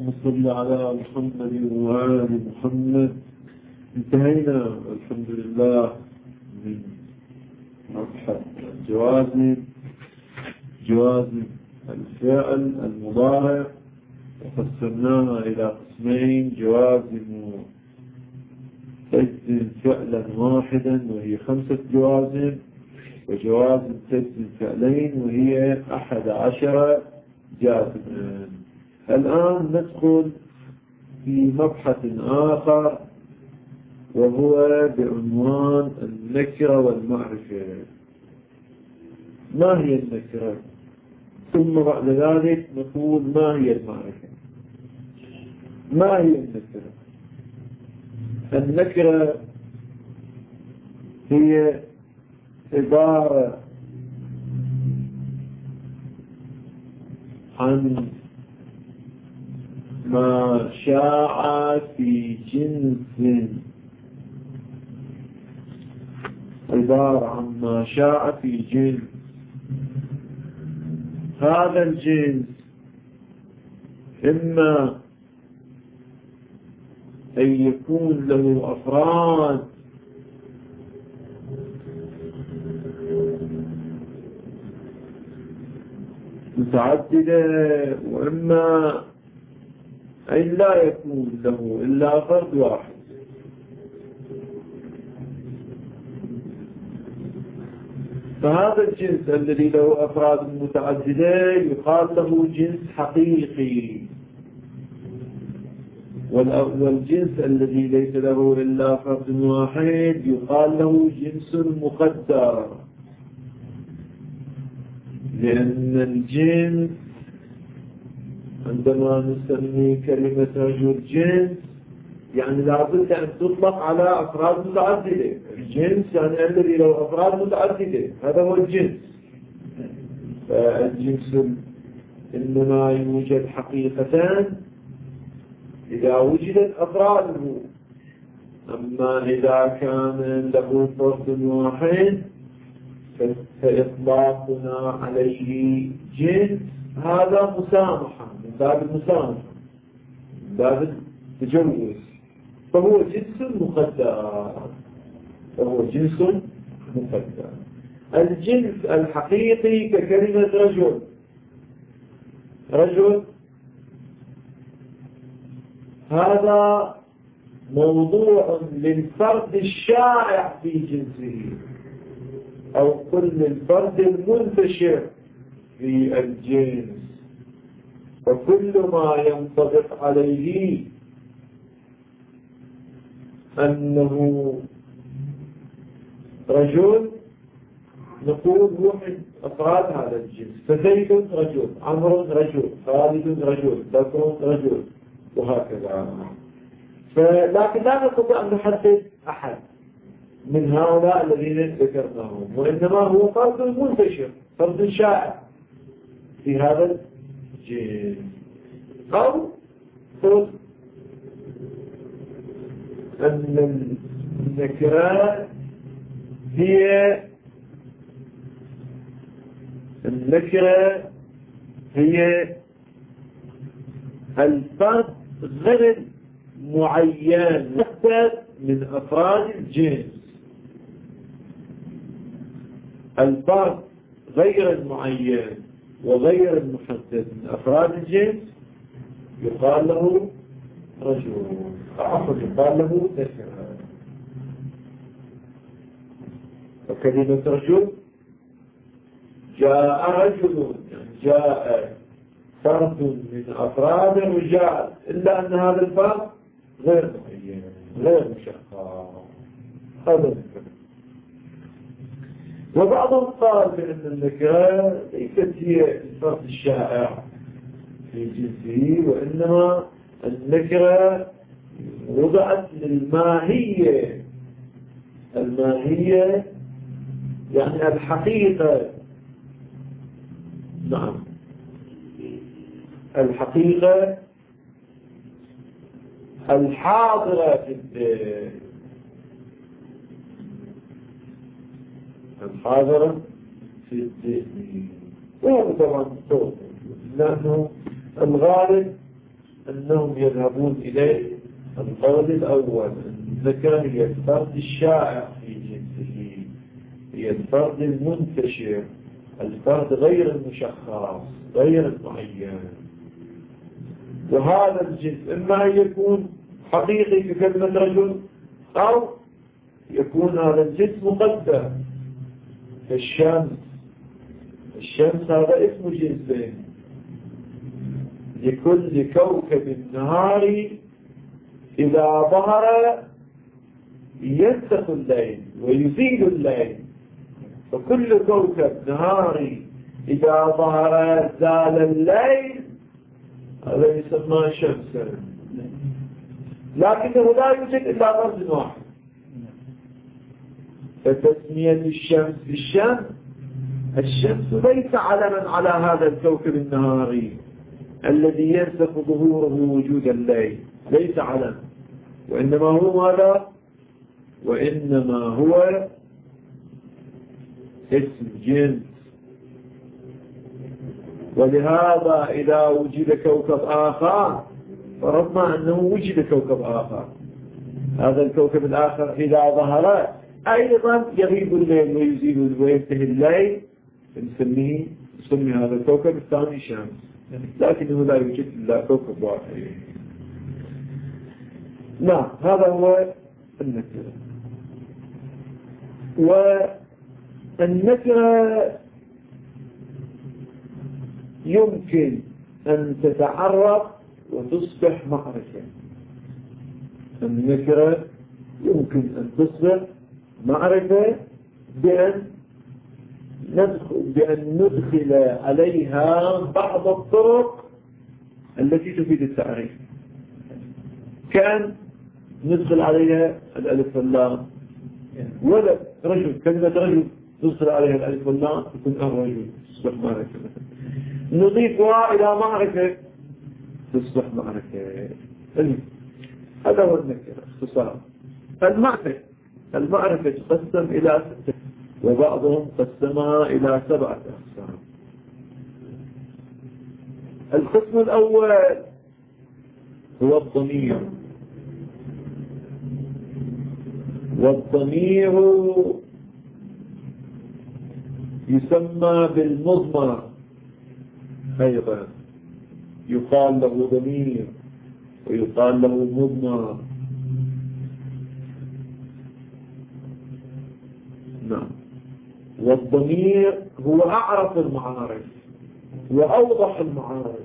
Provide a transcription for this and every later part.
اللهم صل على محمد وآل محمد. انتهينا الحمد لله من مبحث جوازم الفعل المضارع، وقسمناها إلى قسمين: جوازم تجزم فعلا واحدا وهي 5 جوازم، وجوازم تجزم فعلين وهي 11 جازما. الآن ندخل في مبحث آخر وهو بعنوان النكرة والمعرفة. ما هي النكرة؟ ثم بعد ذلك نقول ما هي المعرفة. ما هي النكرة؟ النكرة هي عبارة عن ما شاع في جنس، عبارة عن ما شاع في جنس. هذا الجنس إما أن يكون له أفراد متعددة، وإما أن لا يكون له إلا فرد واحد. فهذا الجنس الذي له أفراد متعددة يقال له جنس حقيقي، والجنس الذي ليس له إلا فرد واحد يقال له جنس مقدر، لأن الجنس عندما نسمي كلمة رجل جنس يعني لابد أن تطلق على أفراد متعددة. الجنس يعني الذي له أفراد متعددة، هذا هو الجنس. فالجنس إنما يوجد حقيقة إذا وجدت أفراده، أما إذا كان له فرد واحد فإطلاقنا عليه جنس هذا مسامحة، من باب المسامحة، من باب التجوز. فهو جنس مقدر. الجنس الحقيقي ككلمة رجل هذا موضوع للفرد الشائع في جنسه، أو كل الفرد المنتشر في الجنس، وكل ما ينطبق عليه أنه رجل نقول هو من أفراد هذا الجنس. فزيد رجل، عمرو رجل، خالد رجل، بكر رجل، وهكذا. لكن لا نستطيع أن نحدد أحد من هؤلاء الذين ذكرناهم، وإنما هو فرد منتشر، فرد شائع في هذا الجنس. أو فرد أن النكرة هي الفرد غير معين من أفراد الجنس. الفرد غير المعين وغير المحدد من أفراد الجنس يقال له رجل، يقال له نكرة. وكلمة رجل جاء رجل، جاء فرد من أفراد الرجال، إلا أن هذا الفرد غير معين، غير مشخص. هذا الفرد. وبعضهم قال بأن النكرة ليست هي الفرد الشائع في جنسه، وإنما النكرة وضعت للماهية. الماهية يعني الحقيقة. نعم، الحقيقة الحاضرة في الذهن، الحاضرة في الذهن. وهذا طبعا صوت، لأنه الغالب أنهم يذهبون إليه القول الأول. النكرة هي الفرد الشائع في جنسه، هي الفرد المنتشر، الفرد غير المشخص غير المعين. وهذا الجنس إما أن يكون حقيقي في كلمة رجل، أو يكون هذا الجنس مقدر كالشمس. الشمس هذا اسم جنسين، لكل كوكب النهار إذا ظهر ينسخ الليل ويزيل الليل، فكل كوكب نهاري إذا ظهر زال الليل هذا يسمى شمسا، لكنه لا يوجد إلا رمز واحد. فتسمية الشمس بالشمس، الشمس ليس علما على هذا الكوكب النهاري الذي ينسخ ظهوره وجود الليل، ليس علم، وإنما هو ماذا؟ وإنما هو اسم جنس. ولهذا إذا وجد كوكب آخر فرضنا أنه وجد كوكب آخر، هذا الكوكب الآخر إذا ظهر أيضا يغيب الليل ويزيل وينتهي الليل، نسمي هذا الكوكب الثاني شمس، لكنه لا يوجد إلا كوكب واحد. نعم، هذا هو النكرة. والنكرة يمكن أن تتعرف وتصبح معرفة. النكرة يمكن أن تصبح معرفة بأن ندخل عليها بعض الطرق التي تفيد التعريف، كأن ندخل عليها الألف واللام. ولد رجل، كلمة رجل ندخل عليها الألف واللام يكون الرجل، تصبح معرفة. نضيفها إلى معرفة تصبح معرفة. هذا هو النكرة اختصار. المعرفة تقسم إلى 6، وبعضهم قسمها إلى 7 أقسام. القسم الأول هو الضمير، والضمير يسمى بالمضمر أيضا، يقال له ضمير ويقال له مضمر. نعم. والضمير هو أعرف المعارف وأوضح المعارف.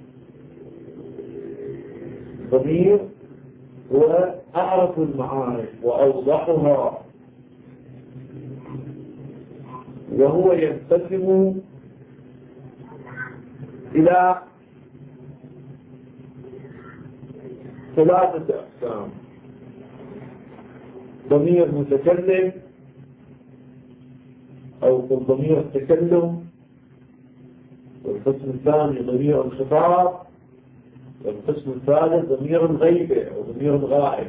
الضمير هو أعرف المعارف وأوضحها، وهو ينقسم إلى 3 أقسام: ضمير متكلم أو ضمير التكلم، والقسم الثاني ضمير الخطاب، والقسم الثالث ضمير الغيبة أو ضمير الغائب.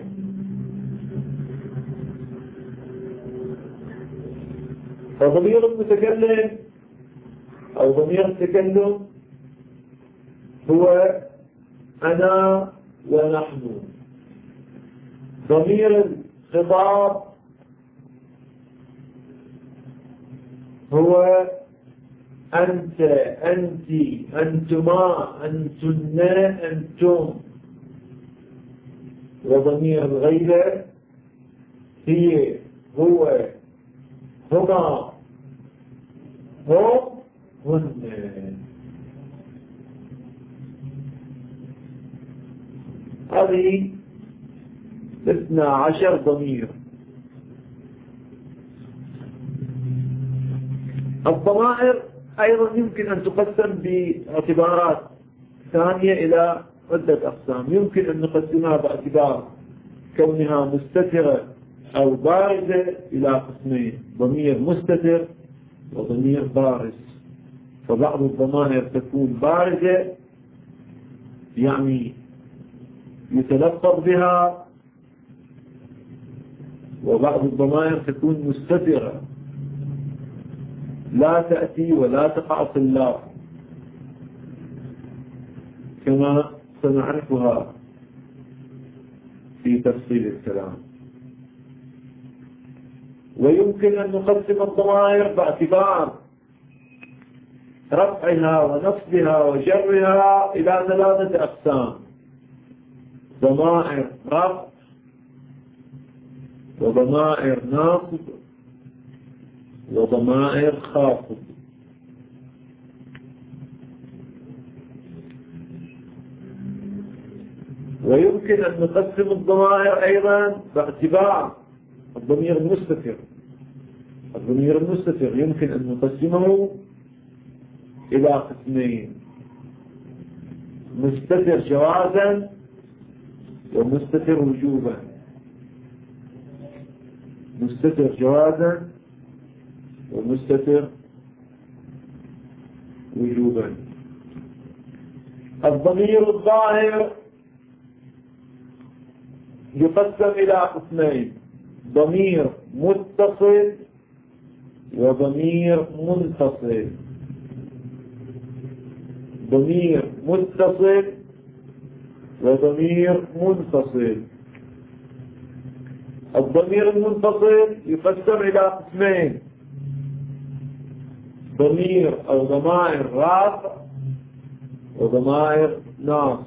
فضمير المتكلم أو ضمير التكلم هو أنا ونحن. ضمير الخطاب هو أنت، أنت، أنتما، أنتن، أنتم. وضمير الغيبة هي، هو، هما، هم، هن. هذه 12 ضمير. الضمائر أيضا يمكن أن تقسم باعتبارات ثانية إلى عدة أقسام. يمكن أن نقسمها باعتبار كونها مستترة أو بارزة إلى قسمين: ضمير مستتر وضمير بارز. فبعض الضمائر تكون بارزة يعني يتلفظ بها، وبعض الضمائر تكون مستترة لا تأتي ولا تقع في اللفظ، كما سنعرفها في تفصيل الكلام. ويمكن أن نقسم الضمائر باعتبار رفعها ونصبها وجرها إلى 3 أقسام: ضمائر رفع، وضمائر ناصب، وضمائر خافض. ويمكن أن نقسم الضمائر أيضا باعتبار الضمير المستتر. الضمير المستتر يمكن أن نقسمه إلى قسمين: مستتر جوازا ومستتر وجوبا. مستتر جوازا ومستتر وجوبا. الضمير الظاهر يقسم إلى قسمين: ضمير متصل وضمير منفصل. ضمير متصل وضمير منفصل. الضمير المنفصل يقسم إلى قسمين: ضمير أو ضمائر رافع وضمائر ناصب.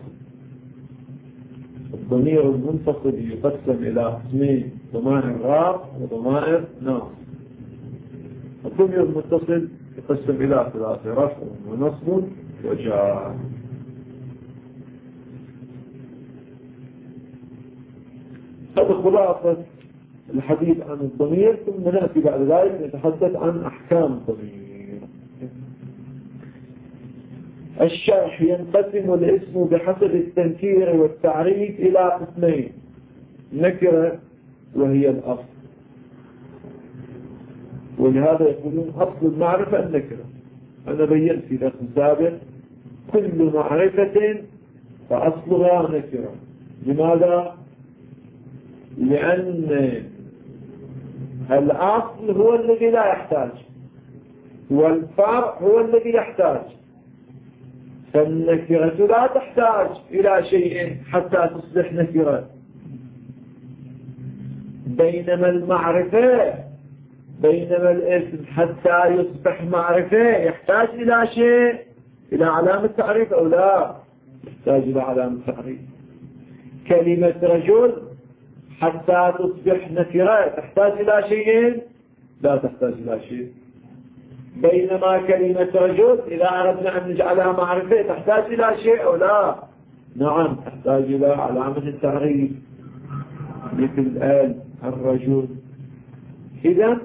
الضمير المنفصل يقسم إلى قسمين: ضمائر رافع وضمائر ناصب. الضمير المتصل يقسم إلى 3: رفع ونصب وجر. هذا خلاصة الحديث عن الضمير، ثم نأتي بعد ذلك نتحدث عن أحكام الضمير. الشرح: ينقسم الاسم بحسب التنكير والتعريف إلى قسمين: نكرة وهي الأصل. ولهذا يقولون أصل المعرفة النكرة. أنا بيّنت في درس سابق: كل معرفة فأصلها نكرة. لماذا؟ لأن الأصل هو الذي لا يحتاج، والفرع هو الذي يحتاج. فالنكرة لا تحتاج إلى شيء حتى تصبح نكرة، بينما المعرفة، بينما الاسم حتى يصبح معرفة يحتاج إلى شيء، إلى علامة تعريف أو لا؟ يحتاج إلى علامة تعريف. كلمة رجل حتى تصبح نكرة تحتاج إلى شيء؟ لا تحتاج إلى شيء. بينما كلمة رجل إذا أردنا أن نجعلها معرفة تحتاج إلى شيء أو لا؟ نعم، تحتاج إلى علامة التعريف مثل الرجل. إذا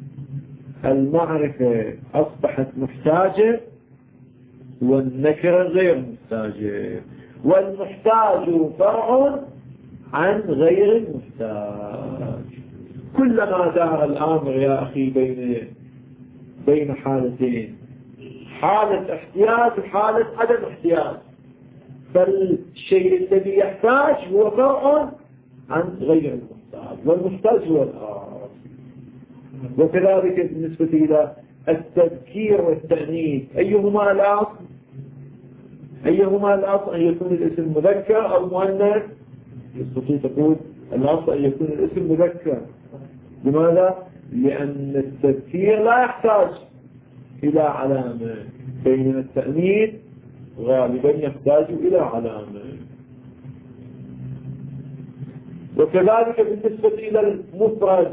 المعرفة أصبحت محتاجة والنكرة غير محتاجة، والمحتاج فرع عن غير المحتاج. كلما دار الأمر يا أخي بين حالتين: حالة احتياج وحالة عدم احتياج، فالشيء الذي يحتاج هو فرع عن غير المحتاج، والمحتاج هو الآخر. وكذلك بالنسبة إلى التذكير والتأنيث، أيهما الأصل؟ أيهما الأصل؟ أن يكون الاسم مذكر أو مؤنث؟ يستطيع تقول الأصل أن يكون الاسم مذكر. لماذا؟ لأن التذكير لا يحتاج إلى علامة، بينما التأنيث غالبا يحتاج إلى علامة. وكذلك بالنسبة إلى المفرد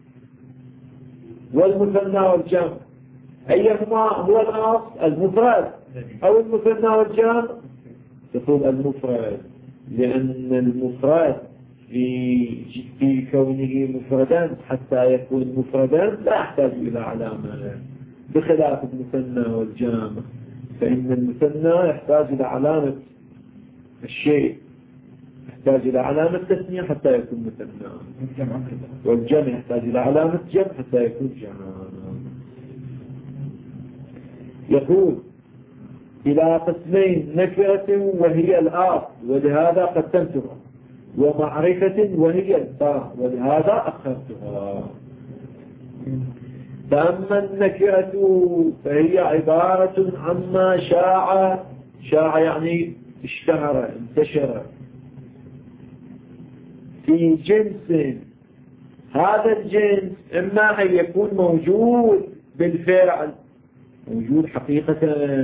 والمثنى والجمع، أيهما هو الأصل؟ المفرد أو المثنى والجمع؟ تقول المفرد، لأن المفرد في كونه مفردا حتى يكون مفردا لا يحتاج إلى علامة، بخلاف المثنى والجمع، فإن المثنى يحتاج إلى علامة الشيء، يحتاج إلى علامة تثنية حتى يكون مثنى، والجمع يحتاج إلى علامة جمع حتى يكون جمع. يقول إلى قسمين: نكرة وهي الآخر ولهذا قدمتها، ومعرفة وهي الفاء ولهذا أخرتها. فأما النكرة فهي عبارة عما شاع يعني اشتهر انتشر في جنس، هذا الجنس إما أن يكون موجود بالفعل، موجود حقيقة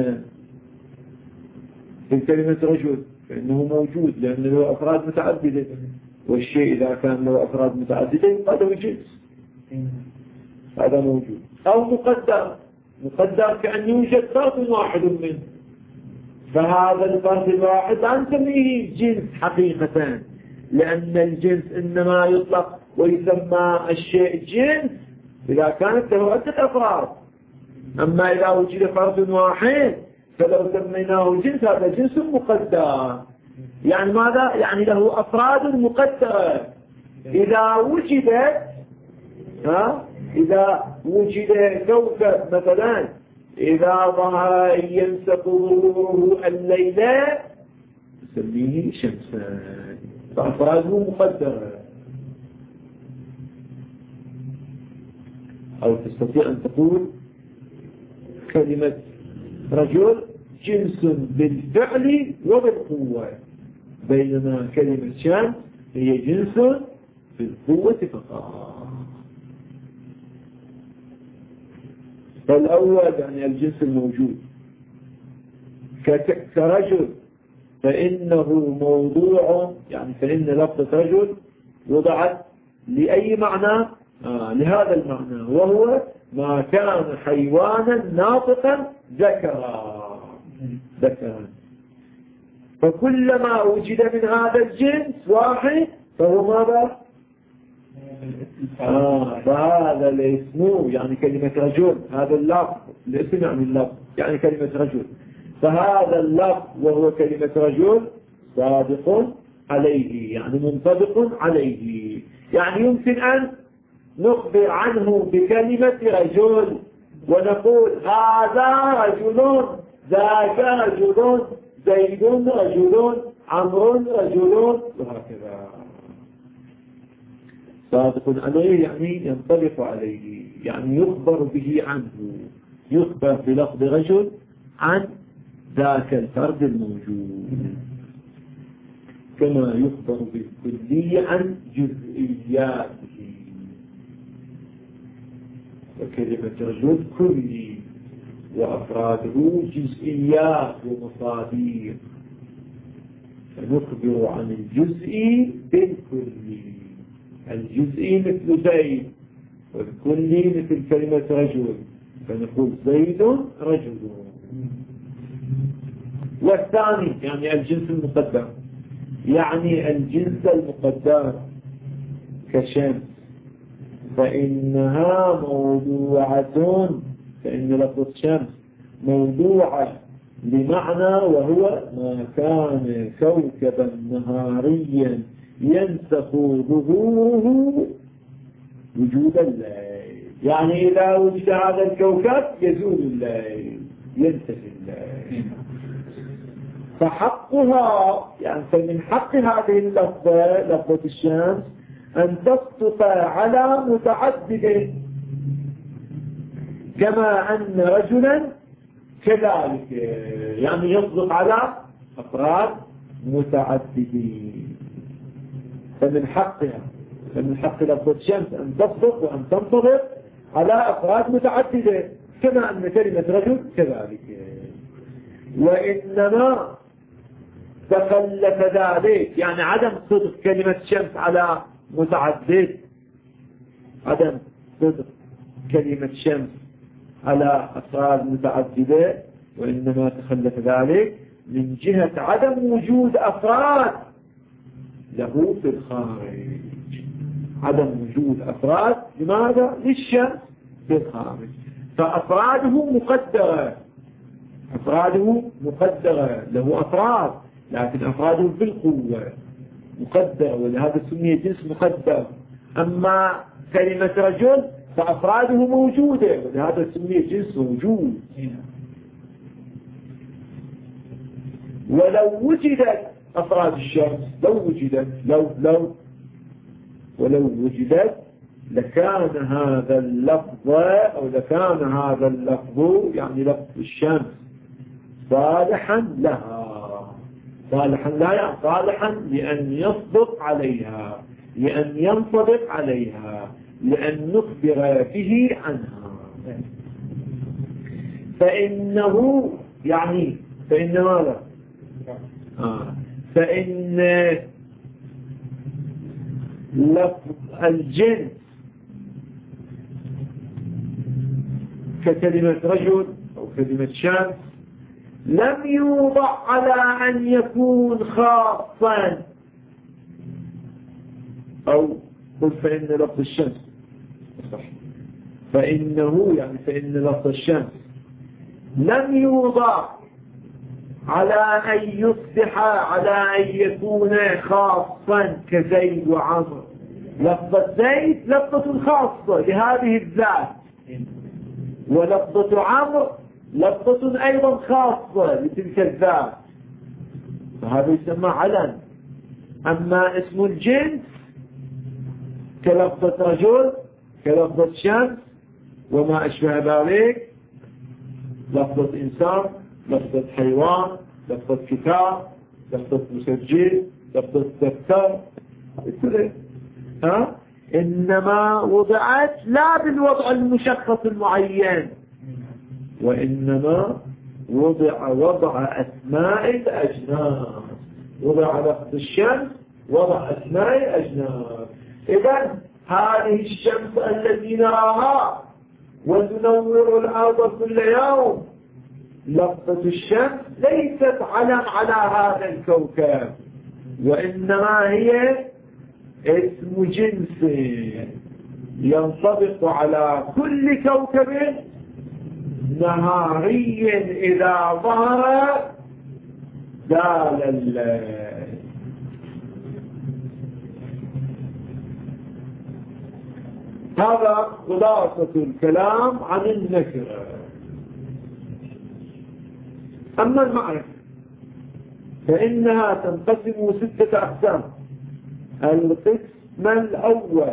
في كلمة رجل، فإنه موجود لأن له أفراد متعددة، والشيء إذا كان له أفراد متعددة هذا هو جنس، هذا موجود. أو مقدر كأن يوجد فرد واحد منه، فهذا الفرد الواحد لا نسميه جنس حقيقة، لأن الجنس إنما يطلق ويسمى الشيء جنس إذا كانت له عدة أفراد. أما إذا وجد فرد واحد فلو سميناه جنس هذا جنس مقدر. يعني ماذا؟ يعني له أفراد مقدرة. إذا وجد كوكب مثلا، إذا ظهر ينسق ظهوره الليلة نسميه شمسا، فأفراده مقدرة. أو تستطيع أن تقول كلمة رجل جنس بالفعل وبالقوة، بينما كلمة شمس هي جنس بالقوة فقط. فالأول يعني الجنس الموجود كرجل، فإنه موضوع، يعني فإن لفظة رجل وضعت لأي معنى؟ لهذا المعنى، وهو ما كان حيوانا ناطقا ذكرا. فكلما وجد من هذا الجنس واحد فهو ماذا؟ فهذا الاسم يعني كلمة رجل، هذا اللفظ الاسم يعني اللفظ يعني كلمة رجل، فهذا اللفظ وهو كلمة رجل صادق عليه، يعني منطبق عليه. يعني يمكن أن نخبر عنه بكلمة رجل ونقول هذا رجل، ذاك رجل، زيد رجل، عمرو رجل، وهكذا. صادق عليه يعني ينطبق عليه، يعني يخبر به عنه، يخبر بلفظ رجل عن ذاك الفرد الموجود، كما يخبر بالكلي عن جزئياته. وكلمة رجل كلي وأفراده جزئيات ومصادر، فنخبر عن الجزء بالكلي. الجزء مثل زيد، والكلي مثل كلمة رجل، فنقول زيد رجل. والثاني يعني الجنس المقدر، يعني الجنس المقدر كشمس، فإنها موضوعة، فإن لفظ شمس موضوعة بمعنى، وهو ما كان كوكبا نهاريا ينسخ ظهوره وجود الليل. يعني إذا وجد هذا الكوكب يزول الليل، ينتهي الليل. فحقها يعني فمن حق هذه اللفظة، لفظة الشمس، أن تصدق على متعدد، كما أن رجلا كذلك، يعني يصدق على أفراد متعددين. فمن حق لفظة الشمس أن تصدق وأن تنطبق على أفراد متعددة، كما أن كلمة رجل كذلك. وإنما تخلف ذلك، يعني عدم صدق كلمة شمس على متعدد، عدم صدق كلمة شمس على أفراد متعددة، وإنما تخلف ذلك من جهة عدم وجود أفراد له في الخارج. عدم وجود أفراد لماذا؟ للشمس في الخارج. فأفراده مقدرة، له أفراد، لكن أفراده بالقوة مقدرة، ولهذا سمي جنس مقدر. أما كلمة رجل فأفراده موجودة، ولهذا سمي جنس موجود. ولو وجدت أفراد الشمس، ولو وجدت لكان هذا اللفظ، أو لكان هذا اللفظ يعني لفظ الشمس صالحا لها، صالحا لا يعني صالحا لأن يصدق عليها، لأن ينطبق عليها، لأن نخبر به عنها. فإنه يعني فإن ماذا؟ فإن لفظ الجنس ككلمة رجل أو كلمة شمس لم يوضع على أن يكون خاصا، أو قل فإن لفظ الشمس صح، فإنه يعني فإن لفظ الشمس لم يوضع على أن يصبح على أن يكون خاصا كزيد وعمر. لفظة زيد لفظة خاصة لهذه الذات، ولفظة عمرو لفظة أيضا خاصة لتلك الذات، فهذا يسمى علم. أما اسم الجنس كلفظة رجل كلفظة شمس وما أشبه ذلك، لفظة إنسان، لفظة حيوان، لفظة كتاب، لفظة مسجل، لفظة دفتر، إنما وضعت لا بالوضع المشخص المعين، وإنما وضع أسماء الأجناس. وضع لفظ الشمس وضع أسماء الأجناس. إذن هذه الشمس التي نراها وتنور الأرض كل يوم، لفظة الشمس ليست علم على هذا الكوكب، وإنما هي اسم جنس ينطبق على كل كوكب نهاري إذا ظهر دال الليل. هذا خلاصة الكلام عن النكرة. أما المعرفة فإنها تنقسم 6 أقسام. القسم الأول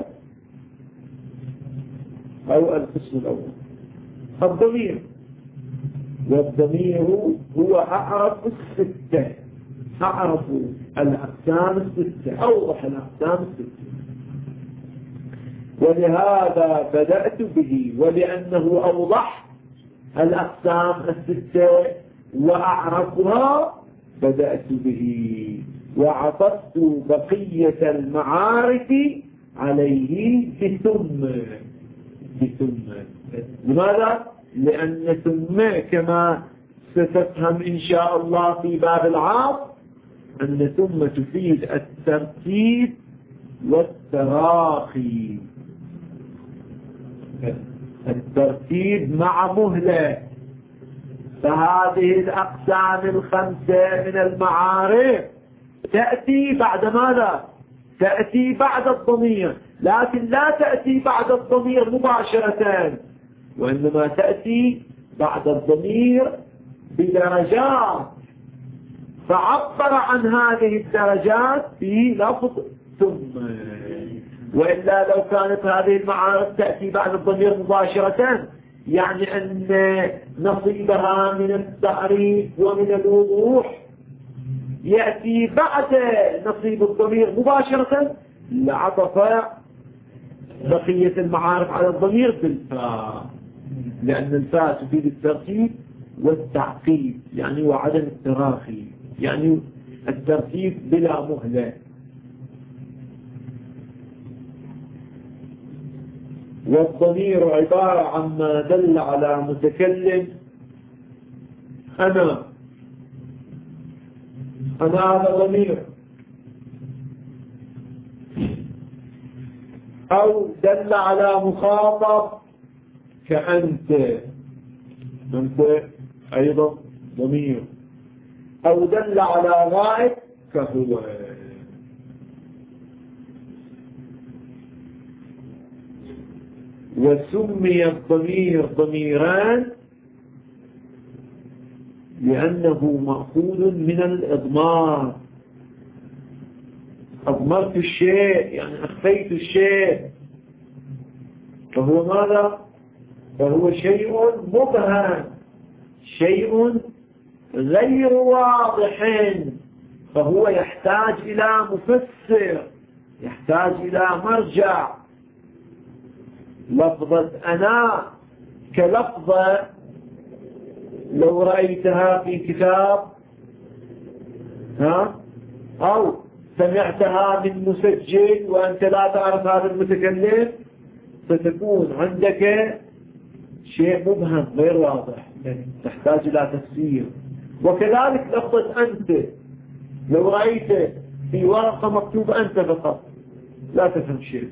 أو القسم الأول الضمير، والضمير هو أعرف 6، أعرف الأقسام 6، أوضح الأقسام 6، ولهذا بدأت به، ولأنه أوضح الأقسام 6 وأعرفها بدأت به، وعطفت بقية المعارف عليه بثم. لماذا؟ لأن ثم كما ستفهم إن شاء الله في باب العاص أن ثم تفيد الترتيب والتراخي، الترتيب مع مهلة. فهذه الأقسام 5 من المعارف تأتي بعد ماذا؟ تأتي بعد الضمير، لكن لا تأتي بعد الضمير مباشرة، وإنما تأتي بعد الضمير بدرجات، فعبر عن هذه الدرجات في لفظ ثم. وإلا لو كانت هذه المعارف تأتي بعد الضمير مباشرة يعني أن نصيبها من التعريف ومن الوضوح يأتي بعد نصيب الضمير مباشرة، لعطف بقية المعارف على الضمير بالفاء، لأن الفاء تفيد الترتيب والتعقيب يعني وعدم التراخي، يعني الترتيب بلا مهلة. والضمير عبارة عما دل على متكلم. أنا هذا ضمير، أو دل على مخاطب كأنت، أنت أيضا ضمير، أو دل على غائب كهو. وسمي الضمير ضميران لأنه مأخوذ من الإضمار. أضمرت الشيء يعني أخفيت الشيء، فهو ماذا؟ فهو شيء مبهم، شيء غير واضح، فهو يحتاج إلى مفسر، يحتاج إلى مرجع. لفظة أنا كلفظة لو رأيتها في كتاب أو سمعتها من مسجل وأنت لا تعرف هذا المتكلم ستكون عندك شيء مبهم غير واضح، تحتاج إلى تفسير. وكذلك لفظة أنت لو رأيت في ورقة مكتوب أنت فقط لا تفهم شيء.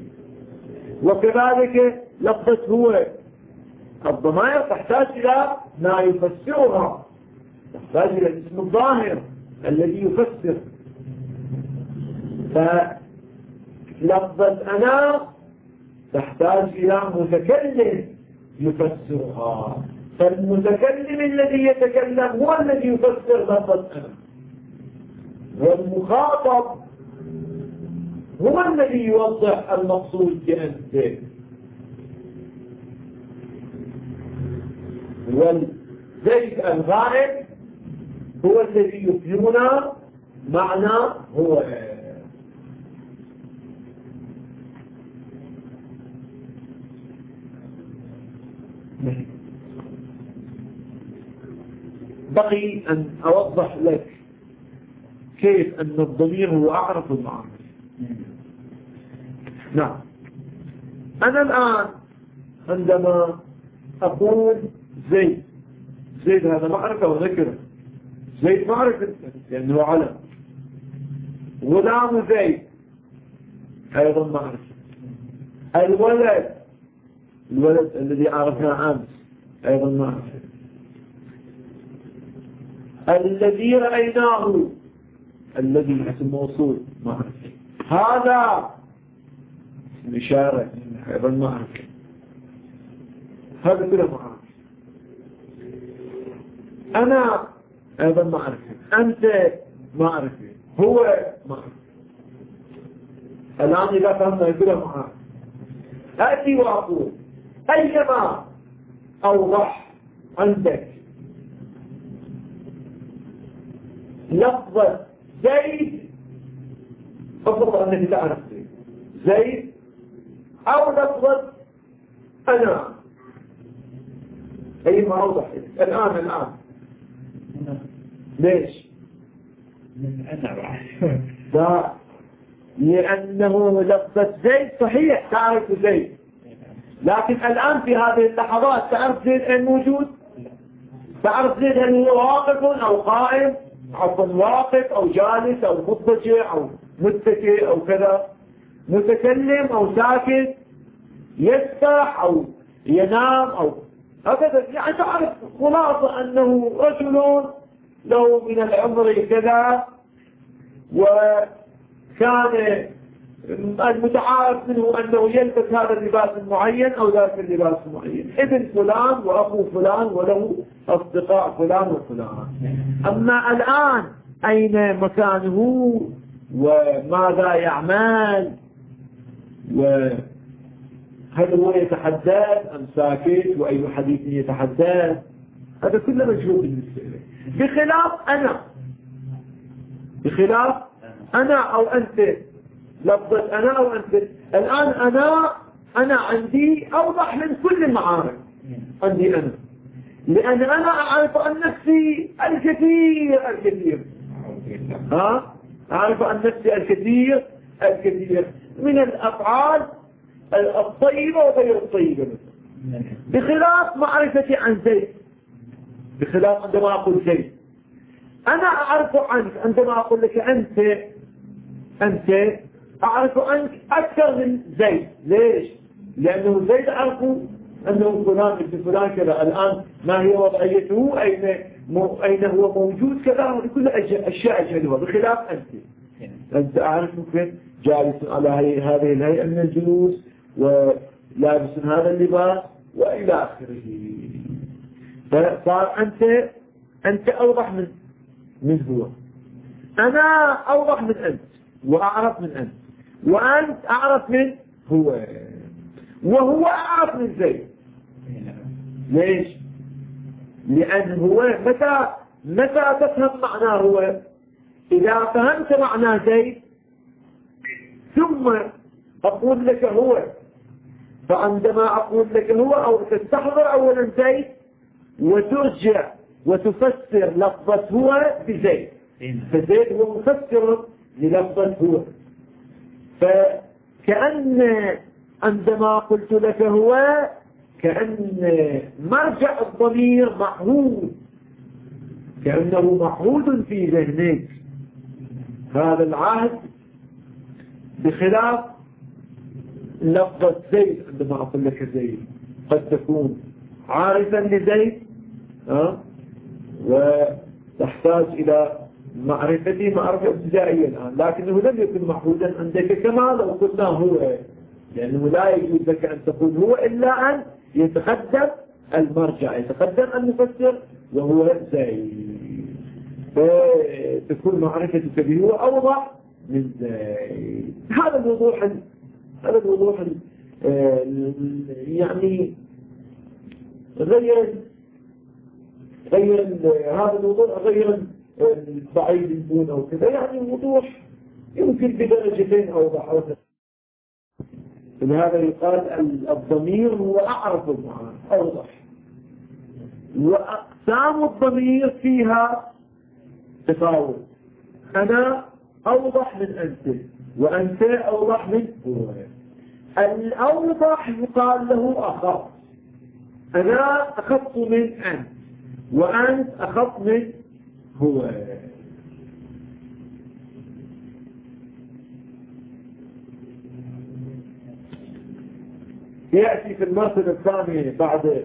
وكذلك لفظة هو، الضمائر تحتاج إلى ما يفسرها، تحتاج إلى الاسم الظاهر الذي يفسر. فلفظة أنا تحتاج إلى متكلم يفسرها، فالمتكلم الذي يتكلم هو الذي يفسر لفظة أنا، والمخاطب هو الذي يوضح المقصود بأنت. والزيد الغائب هو الذي يفهمنا معنى هو. بقي أن أوضح لك كيف أن الضمير هو أعرف المعارف. نعم، أنا الآن عندما أقول زيد، زيد هذا معرفة وذكر، زيد معرفة لأنه علم. غلام زيد أيضا معرفة. الولد، الولد الذي عرفنا أمس أيضا معرفة. الذي رأيناه، الذي اسم موصول معرفة. هذا اسم إشارة أيضا معرفة. هذا كله معرفة. أنا أيضا معرفة، أنت معرفة، هو معرفة. الآن إذا فهمنا كله معرفة، أتي وأقول أيما أوضح عندك لفظة زيد، أفضل أنك تعرف زيد، أو لفظة أنا، أيما أوضح الآن ليش؟ من أنا لا، لأنه لفظة زيد صحيح تعرف زيد، لكن الآن في هذه اللحظات تعرف زيد أين موجود؟ تعرف زيد هل هو واقف أو قائم، عفوا واقف أو جالس أو مضطجع أو متكئ أو كذا، متكلم أو ساكت، يسبح أو ينام أو هكذا. يعني تعرف خلاصة أنه رجل له من العمر كذا، وكان المتعارف منه أنه يلبس هذا اللباس المعين أو ذاك اللباس المعين، ابن فلان وأخو فلان وله أصدقاء فلان وفلان. أما الآن أين مكانه وماذا يعمل وهل هو يتحدث أم ساكت وأي حديث يتحدث، هذا كله مجهول بالنسبة له. بخلاف أنا أو أنت، لفظة أنا أو أنت. الآن أنا عندي أوضح من كل المعارف. عندي أنا، لأن أنا أعرف عن نفسي الكثير أعرف عن نفسي الكثير من الأفعال الطيبة وغير الطيبة، بخلاف معرفتي عن زيد. بخلاف عندما أقول زيد أنا أعرف عنك، عندما أقول لك أنت أعرف عنك أكثر من زيد. ليش؟ لأنه زيد أعرف أنه فلان ابن فلان كذا. الآن ما هي وضعيته، أين هو موجود كذا، هذه كل أشياء أجهلها. بخلاف أنت أعرف ممكن جالس على هذه الهيئة من الجلوس ولابس هذا اللباس وإلى آخره. فصار أنت أوضح من هو. أنا أوضح من أنت وأعرف من أنت، وأنت أعرف من هو، وهو أعرف من زيد. ليش؟ لأن هو متى تفهم معناه هو؟ إذا فهمت معنى زيد ثم أقول لك هو، فعندما أقول لك هو أو تستحضر أولا زيد وترجع وتفسر لفظة هو بزيد، فزيد هو مفسر للفظة هو. فكأن عندما قلت لك هو كأن مرجع الضمير معهود، كأنه معهود في ذهنك هذا العهد، بخلاف لفظة زيد. عندما أقول لك زيد قد تكون عارفا لزيد وتحتاج إلى معرفة ابتدائية الآن، لكنه لم يكن معهودا عندك كما لو قلنا هو، لأنه لا يجوز لك أن تقول هو إلا أن يتقدم المرجع، يتقدم المفسر وهو زيد، فتكون معرفتك به هو أوضح من زيد. هذا الوضوح يعني غير هذا الوضوح غير بعيد دون أو كذا، يعني وضوح يمكن بدرجتين أوضح أو كذا. لهذا يقال الضمير هو أعرف المعاني أوضح، وأقسام الضمير فيها تفاوت، أنا أوضح من أنت وأنت أوضح من هو. الأوضح يقال له أخف، أنا أخف من أنت وأنت أخف من هو. يأتي في المرتبة الثانية بعد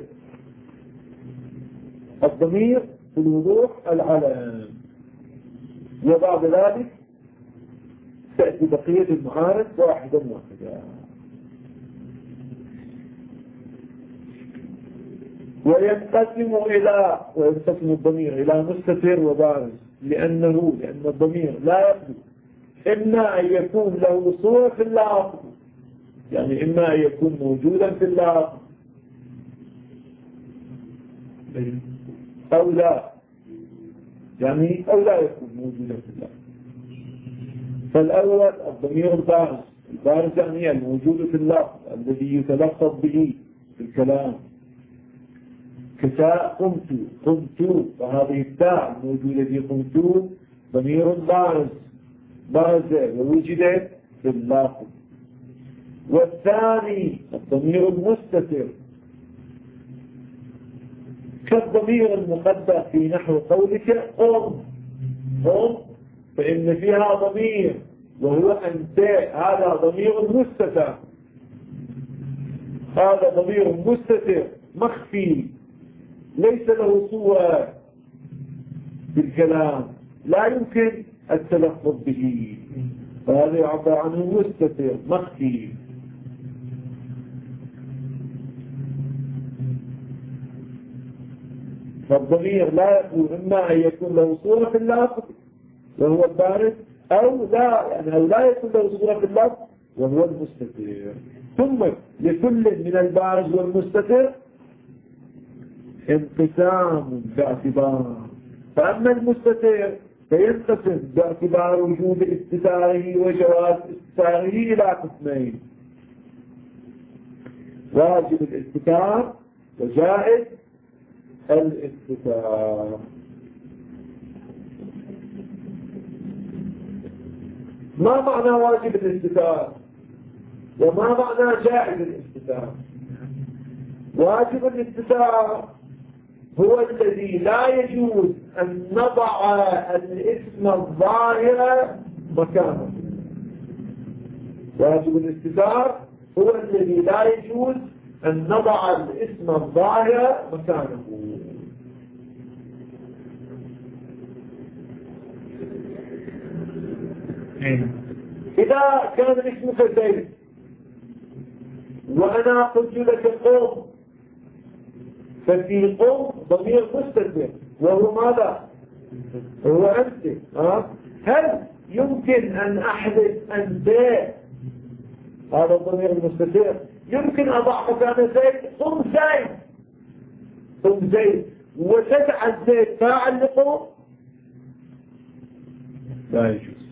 الضمير في الوضوح العلم، وبعد ذلك تأتي بقية المعارف واحدا. وينقسم الضمير إلى مستتر وبارز، لأن الضمير لا يخلو إما أن يكون له صورة في اللفظ، يعني إما أن يكون موجودا في اللفظ أو لا، يعني أو لا يكون موجودا في اللفظ. فالأول الضمير البارز يعني الموجود في اللفظ الذي يتلفظ به في الكلام، كتاء قمت، فهذه التاء الموجودة في قمت ضمير بارز ووجدت في اللفظ. والثاني الضمير المستتر كالضمير المقدر في نحو قولك قم، فإن فيها ضمير وهو أنت، هذا ضمير مستتر، هذا ضمير مستتر مخفي ليس له صورة في الكلام، لا يمكن التلفظ به، فهذا يعبر عنه مستتر مخفي. فالضمير لا يكون إما أن يكون له صورة في اللفظ وهو البارز، أو لا يكون له صورة في اللفظ وهو المستتر. ثم لكل من البارز والمستتر انقسام باعتبار، فأما المستتر فينقسم باعتبار وجود استتاره وجواز استتاره إلى قسمين: واجب الاستتار وجائز الاستتار. ما معنى واجب الاستتار وما معنى جائز الاستتار؟ واجب الاستتار هو الذي لا يجوز أن نضع الاسم الظاهر مكانه. واجب الاستتار هو الذي لا يجوز أن نضع الاسم الظاهر مكانه. إذا كان اسمك زيد وأنا قلت لك قم، ففي قم ضمير مستتر وهو ماذا؟ هو أنت. هل يمكن أن أحدث أنت هذا الضمير المستتر؟ يمكن أضع مكان زيد قم زيد وتجعل زيد فاعل لقم؟ لا يجوز.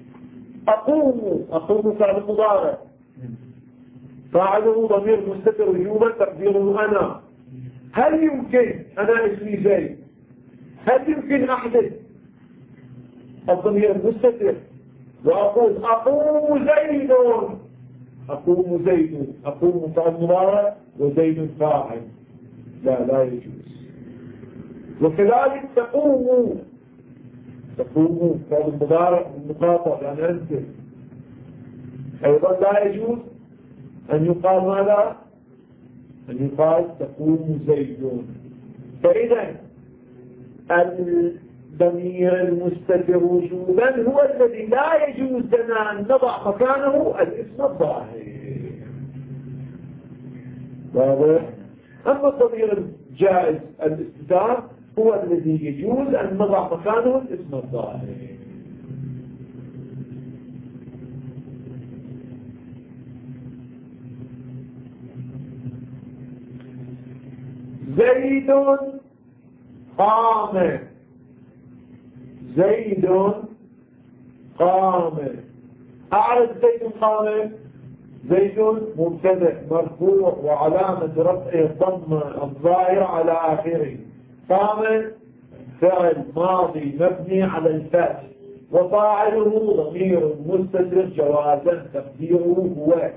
أقوم فعل مضارع فاعله ضمير مستتر وجوبا تقديره أنا. هل يمكن أنا اسمي زيد، هل يمكن أحدث الضمير المستتر وأقول أقوم زيد، أقوم زيد، أقوم فعل مضارع وزيد فاعل؟ لا يجوز. وكذلك تقوم فعل مضارع المخاطب يعني أنت، أيضا لا يجوز أن يقال ماذا؟ أن يقال تقوم زيد. فإذا الضمير المستتر وجوبا هو الذي لا يجوز لنا أن نضع مكانه الاسم الظاهر. واضح؟ أما الضمير الجائز الاستتار هو الذي يجوز أن نضع مكانه الاسم الظاهر. زيد قام، زيد قام. أعرف زيد قام. زيد مبتدأ مرفوع وعلامة رفعه الضمة الظاهرة على آخره. قام فعل ماضي مبني على الفتح وفاعله ضمير مستتر جوازا تقديره هو.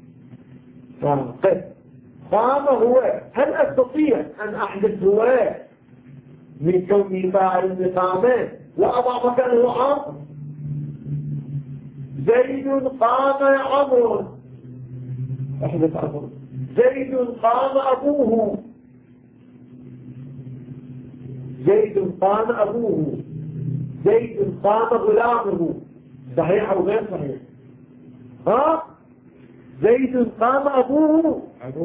قام هو. هل أستطيع أن أحدث هو من كوني فاعل لقامه وأضع مكانه عمرو؟ زيد قام عمرو، أحدث عمرو. زيد قام أبوه، زيد قام أبوه. زيد قام غلامه. صحيح أو غير صحيح؟ زيد قام أبوه.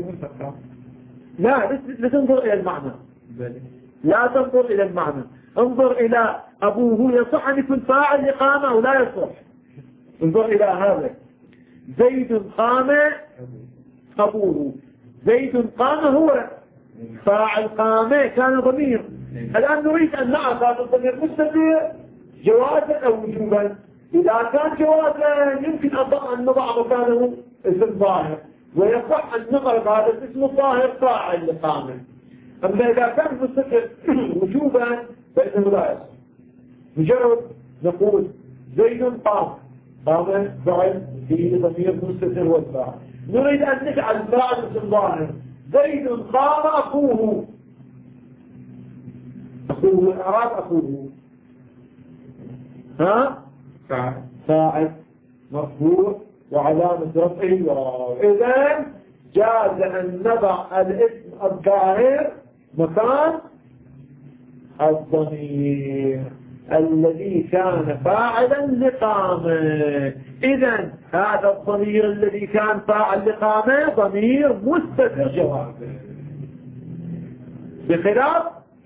لا تنظر إلى المعنى، لا تنظر إلى المعنى، انظر إلى أبوه. يصح أن يكون فاعل لقام أو لا يصح؟ انظر إلى هذا. زيد قام أبوه. زيد قام هو فاعل، قام كان ضمير. الآن نريد أن نعرف هذا الضمير مستتر جوازا أو وجوبا. إذا كان جوازا يمكن أن نضع مكانه اسم ظاهر، ويصح أن نضرب هذا الاسم الظاهر فاعل لقامه. أما إذا كان مستتر وجوبا فإنه لا يصح. مجرد نقول زيد قام، قام فعل فيه ضمير مستتر والفاعل. نريد أن نجعل فاعل اسم ظاهر. زيد قام أخوه. أخوه إعراب أخوه فاعل مرفوع وعلامة رفعه واو. إذن جاز أن نضع الاسم الظاهر مكان الضمير الذي كان فاعلا لقامه. إذن هذا الضمير الذي كان فاعل لقامه ضمير مستتر جوازا، بخلاف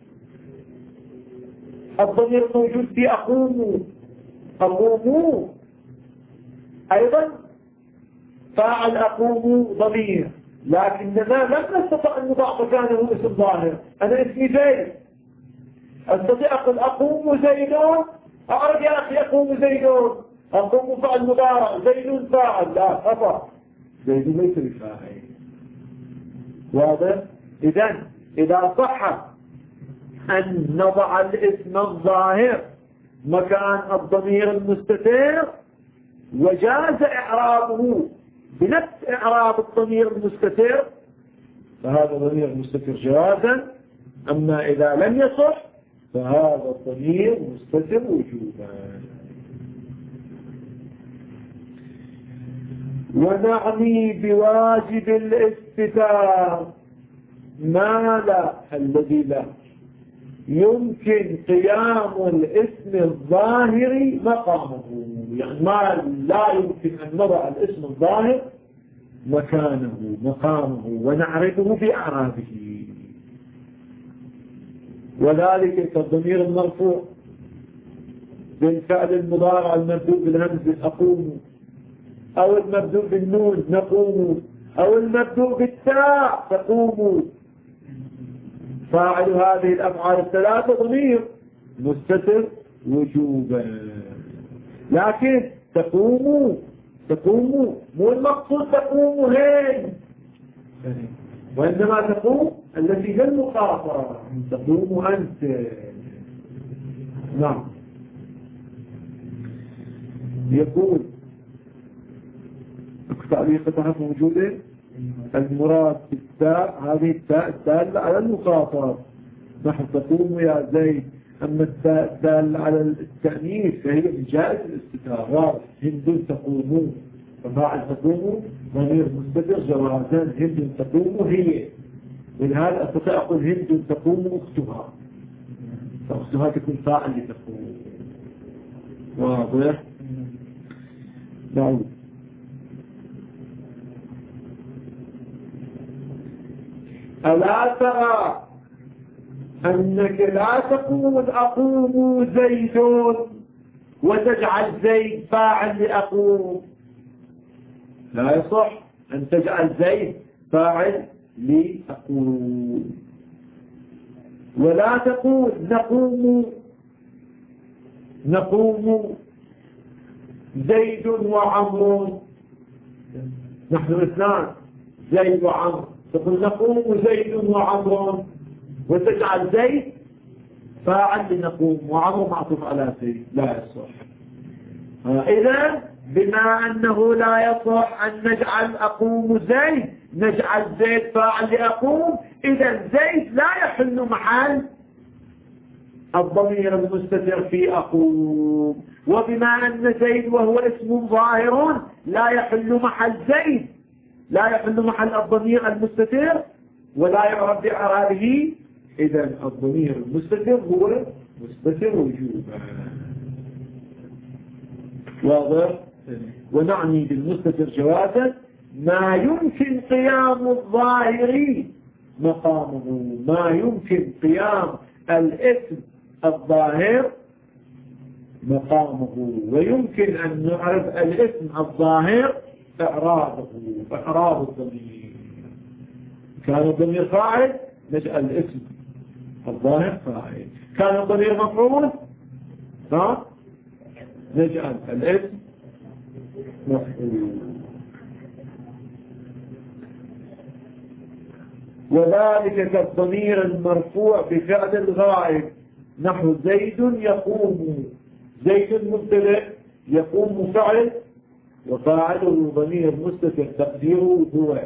الضمير الموجود في أقوم. أقوم أيضا فاعل أقوم ضمير، لكننا لم نستطع أن نضع مكانه اسم ظاهر. أنا اسمي زيد، أستطيع أقول أقوم زيدون؟ أعرف يا أخي أقوم زيدون، أقوم فعل مضارع، زيد فاعل. لا خطأ، زيد ليس بفاعل. واضح؟ إذن إذا صح أن نضع الاسم الظاهر مكان الضمير المستتر وجاز إعرابه بنفس إعراب الضمير المستتر فهذا ضمير مستتر جوازا. أما إذا لم يصح فهذا الضمير مستتر وجوبا. ونعني بواجب الاستتار ما لا الذي لا يمكن قيام الاسم الظاهر مقامه، يعني ما لا يمكن أن نضع الاسم الظاهر مقامه ونعرفه بأعرابه. وذلك كالضمير المرفوع بالفعل المضارع المبدوء بالهمز أقوم، أو المبدوء بالنون نقوم، أو المبدوء بالتاء تقوم. فاعل هذه الأفعال الثلاثة ضمير مستتر وجوبا. لكن تقوموا مو المقصود تقوموا هين، وإنما تقوم التي هي المخاطرة، تقوم أنت. نعم. يقول تعليقتها موجودة. المراد بالتاء هذه التاء الدالة على المخاطرة، نحن تقوم يا زيد. أما التاء الدالة على التأنيث فهي من جائز الاستتار. هند تقومون، ففاعل تقوموا ضمير مستتر جوازا. هند تقوم هي، ولهذا أستطيع أقول هند تقوم أختها، فأختها تكون فاعل لتقوم. واضح؟ نعم. ألا ترى أنك لا تقول أقوم زيد وتجعل زيد فاعل لأقوم؟ لا يصح أن تجعل زيد فاعل لأقوم. ولا تقول نقوم زيد وعمر، نحن اثنان زيد وعمر، تقول نقوم زيد وعمر وتجعل زيد فاعل لنقوم وعمر معطوف على زيد، لا يصح. إذن بما أنه لا يصح أن نجعل أقوم زيد نجعل زيد فاعل لأقوم، إذن زيد لا يحل محل الضمير المستتر في أقوم. وبما أن زيد وهو اسم ظاهر لا يحل محل زيد، لا يحل محل الضمير المستتر ولا يعرف بإعرابه، إذن الضمير المستتر هو مستتر وجوبا. واضح؟ ونعني بالمستتر جوازا ما يمكن قيام الظاهر مقامه، ما يمكن قيام الاسم الظاهر مقامه، ويمكن أن نعرف الاسم الظاهر إعراب الضمير. كان الضمير فاعل نجعل الاسم الظاهر فاعل، كان الضمير مفعول نجعل الاسم مفعول. وذلك كالضمير المرفوع بفعل الغائب، نحو زيد يقوم، زيد مبتدأ يقوم فعل وفاعله ضمير مستتر تقديره هو.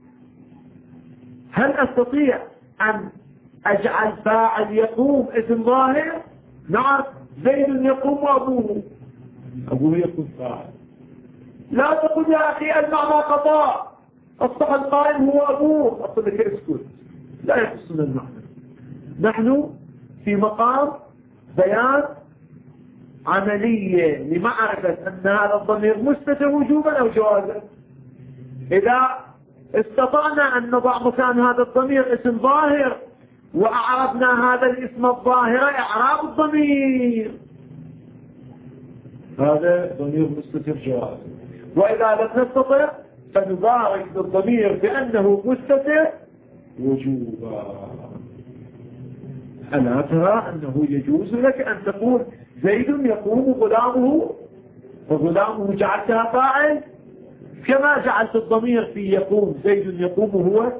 هل أستطيع أن أجعل فاعل يقوم اسم ظاهر؟ نعم، زيد يقوم أبوه يكون فاعل. لا تقول يا أخي المعنى قضاء أصبح القائم هو أبوه، أقول لك اسكت، لا يخصنا المعنى. نحن في مقام بيان عملية لمعرفة أن هذا الضمير مستتر وجوبا أو جوازا. إذا استطعنا أن نضع مكان هذا الضمير اسم ظاهر وأعربنا هذا الاسم الظاهر إعراب الضمير، هذا ضمير مستتر جوازا. وإذا لم نستطع فنبارك بالضمير بأنه مستتر وجوبا. ألا ترى أنه يجوز لك أن تقول زيد يقوم غلامه وغلامه جعلتها فاعل، كما جعلت الضمير في يقوم زيد يقوم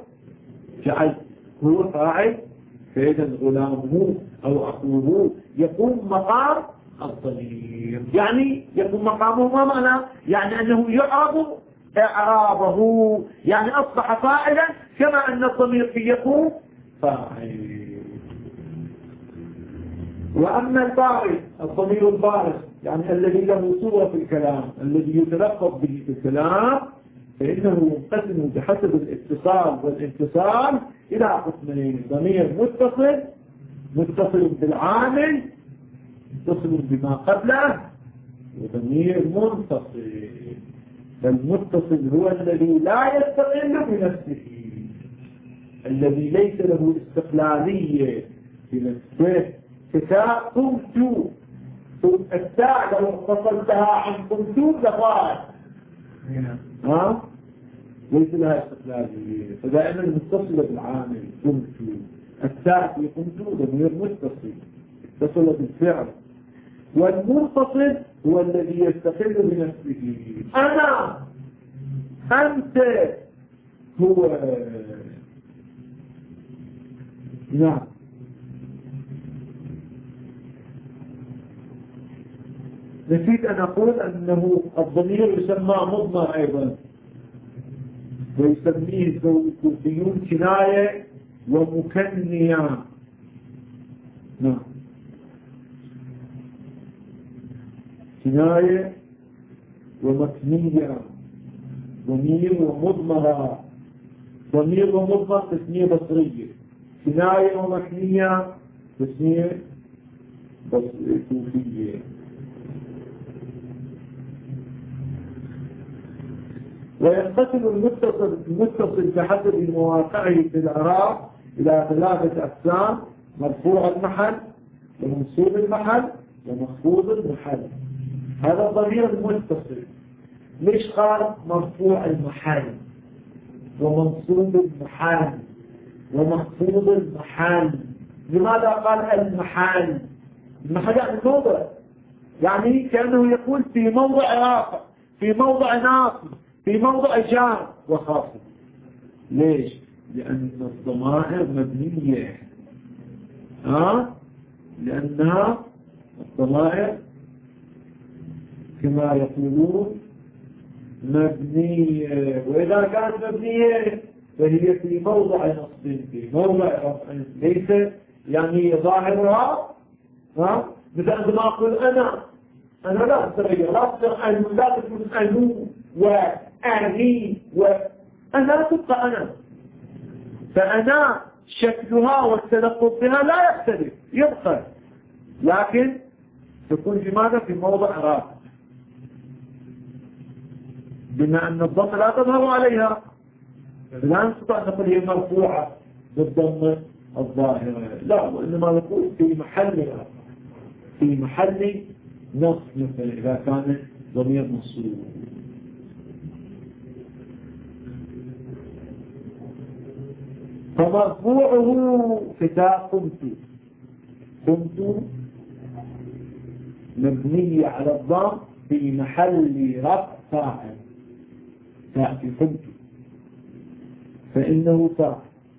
هو فاعل، فإذا غلامه أو أخوه يقوم مقام الضمير. يعني يقوم مقامه ما معنى؟ يعني أنه يعرب إعرابه، يعني أصبح فاعلا كما أن الضمير في يقوم فاعل. وأما البارز الضمير البارز يعني الذي له صورة في الكلام، الذي يتلفظ به في الكلام، فإنه ينقسم بحسب الاتصال والانفصال إلى قسمين: ضمير متصل بالعامل متصل بما قبله، وضمير منفصل. فالمتصل هو الذي لا يستقل بنفسه، الذي ليس له استقلالية بنفسه. كتاء قمت، التاء لو اتصلتها عن قمت لفاعل ليس لها استقلالية، فدائما المتصلة بالعامل قمت. التاء في قمت ضمير متصل اتصل بالفعل. والمنفصل هو الذي يستقل بنفسه. أنا، أنت، هو. نعم. نسيت أن أقول أنه الضمير يسمى مضمر أيضا، ويسميه الكوفيون كناية ومكنية. نعم، كناية ومكنية، ضمير ومضمرة. ضمير ومضمر تسمية بصرية، كناية ومكنية تسمية كوفية. وينقسم المتصل بحسب مواقعه في الإعراب إلى 3 أقسام: مرفوع المحل، ومنصوب المحل، ومخفوض المحل. هذا الضمير المتصل. ليش قال مرفوع المحل ومنصوب المحل ومخفوض المحل؟ لماذا قال المحل؟ المحل يعني موضع، يعني كأنه يقول في موضع رافع، في موضع ناصب، في موضع جار وخافض. ليش؟ لأن الضمائر مبنية، لأنها الضمائر كما يقولون مبنية، وإذا كانت مبنية فهي في موضع نصب، في موضع رفع، ليس يعني ظاهرها مثل عندما أقول أنا لا أتغير، لا تكون أنو وأني أنا تبقى أنا، فأنا شكلها والتلفظ بها لا يختلف، يبقى، لكن تكون في ماذا؟ في موضع رافع، بما أن الضم لا تظهر عليها، لا نستطيع أن نقول هي مرفوعة بالضم الظاهرة، لا، وإنما نقول في محل رافع، في محل نصب مثلا إذا كان ضمير منصوب. فمرفوعه فتاة كنت مبنية على الضم في محل رفع فاعل، تأتي كنت فإنه فاعل.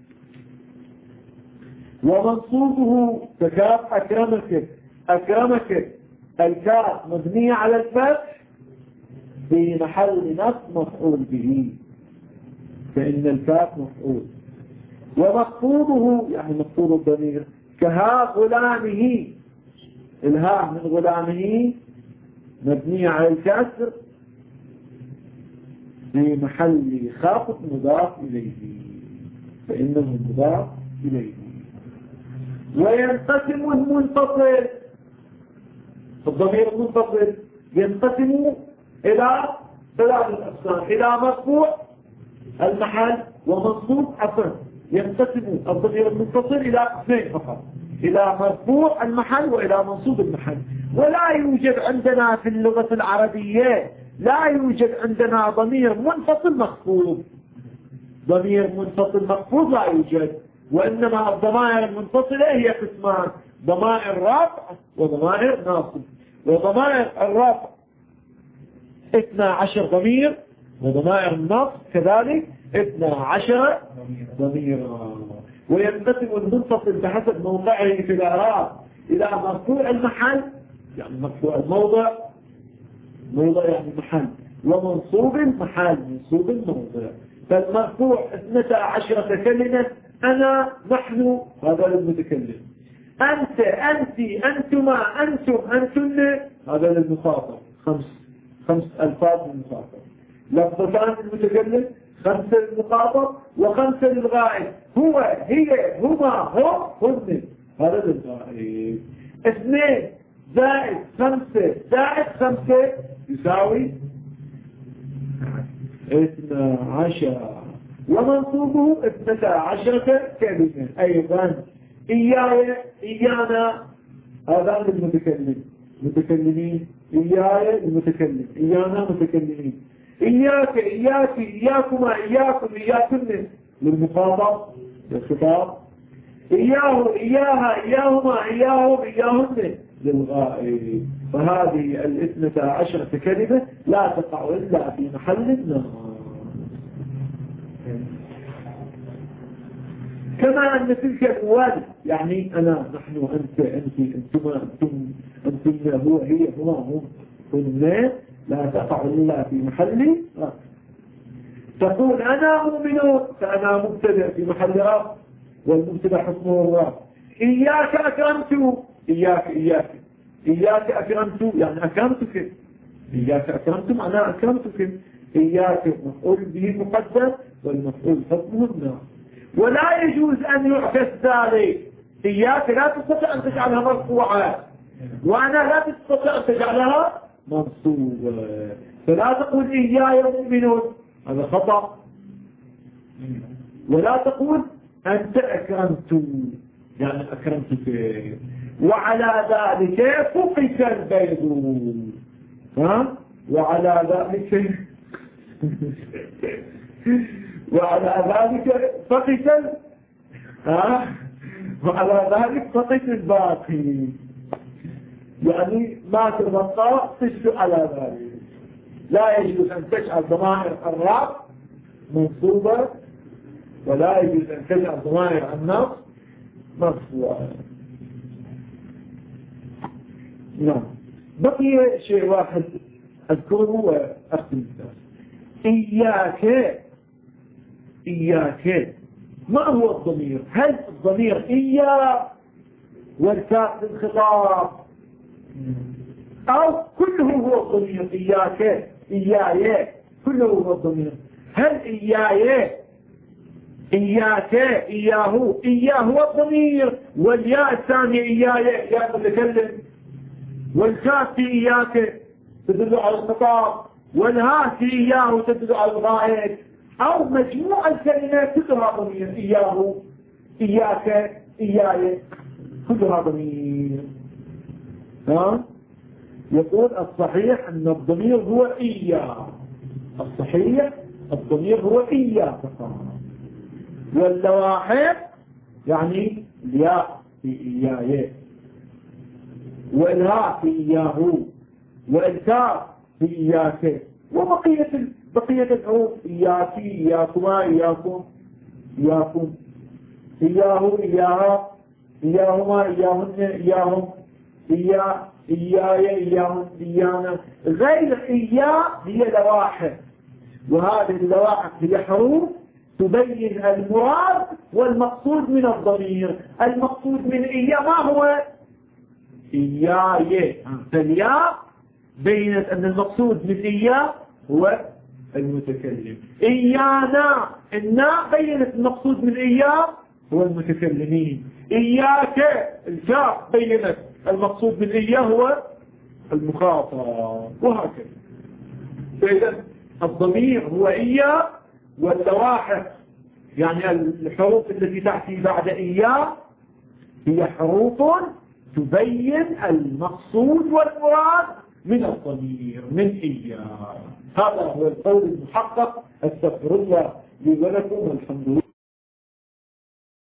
ومنصوبه ككاف أكرمك الكاف مبنية على الفتح في محل نصب مفعول به، فإن الكاف مفعول. ومخفوضه يعني مخفوض الضمير كها غلامه، الهاء من غلامه مبنية على الكسر في محل خافض مضاف إليه، فإنه مضاف إليه. وينقسم المنفصل، الضمير المنفصل ينقسم إلى 3 أقسام: إلى مرفوع المحل ومنصوب ينقسم الضمير المنفصل إلى قسمين فقط: إلى مرفوع المحل وإلى منصوب المحل. ولا يوجد عندنا في اللغة العربية، لا يوجد عندنا ضمير منفصل مخفوض. ضمير منفصل مخفوض لا يوجد، وإنما الضمائر المنفصلة هي قسمان: ضمائر رفع وضمائر ناصب. وضمائر الرفع 12 ضمير، وضمائر النصب كذلك 12 ضميرا. وينقسم المنفصل بحسب موقعه في الإعراب إلى مرفوع المحل، يعني مرفوع الموضع، موضع يعني محل، ومنصوب المحل، منصوب الموضع. فالمرفوع 12 كلمة: أنا، نحن، هذا للمتكلم. أنت، أنت، أنتما، أنتم، أنتن، هذا للمخاطب. 5 ألفاظ للمخاطب. لفظتان للمتكلم، 5 للمخاطب، و5 للغائب: هو، هي، هما، هم، هن، هذا للغائب. 2 زائد 5 زائد 5 يساوي 12. ومنصوبه 12 كلمة أيضا: إياي، إيانا، هذا للمتكلم، متكلمين. إياي المتكلم، إيانا متكلمين. إياك، إياك، إياكما، إياكم، إياكن للمخاطب، للخطاب. إياه، إياها، إياهما، إياهم، إياهن للغائب. فهذه 12 كلمة لا تقع إلا في محل النصب. كما أن تلك الأول يعني أنا نحن أنتم هو هي هما هم لا تقع إلا في محل رفع. تقول أنا مؤمن فأنا مبتدأ في محل رفع والمبتدأ حكمه الرفع. إياك أكرمت إياك أكرمت يعني أكرمتك. إياك أكرمت معناه أكرمتك. إياك مفعول به مقدم والمفعول حكمه الناس. ولا يجوز أن يعكس ذلك. إياك لا تستطيع أن تجعلها مرفوعة وأنا لا تستطيع أن تجعلها منصوبة. فلا تقول إياي مؤمنون هذا خطأ. ولا تقول أنت أكرمت يعني أكرمتك. وعلى ذلك فقس البيض. وعلى ذلك فقس وعلى ذلك فقس الباقي يعني ما تبقى تشفي على ذلك. لا يجوز أن تجعل ضمائر الرفع منصوبة ولا يجوز أن تجعل ضمائر النصب مرفوعة. نعم. بقي شيء واحد أذكره وأختم إياك ما هو الضمير؟ هل الضمير إيا والكاف للخطاب أو كله هو الضمير؟ إياي كله هو الضمير. هل إياك إياه هو الضمير والياء الثانية إياي يا متكلم والكاف في إياك تدل على الخطاب والهاء في إياه تدل على الغائب أو مجموع الكلمات كلها ضمير. إياه إياك إياي كلها ضمير. يقول الصحيح أن الضمير هو إياه. الصحيح الضمير هو إياه فقط. واللواحق يعني الياء في إياي والهاء في إياه والكاف في إياك بقية الحروف إياكي إياكما إياكم إياه إياها إياهما إياهن إياهم إياي إياهم إيانا. غير إياه هي لواحق وهذه اللواحق هي حروف تبين المراد والمقصود من الضمير. المقصود من إياه ما هو؟ إياي. فالياء بينت أن المقصود من إياه هو المتكلم. إيانا الناء بينت المقصود من إياه هو المتكلمين. إياك الكاف بينت المقصود من إياه هو المخاطب وهكذا. فإذا الضمير هو إياه واللواحق يعني الحروف التي تأتي بعد إياه هي حروف تبين المقصود والمراد من الضمير من إياه. هذا هو القول المحقق. استغفر الله لي ولكم والحمد لله.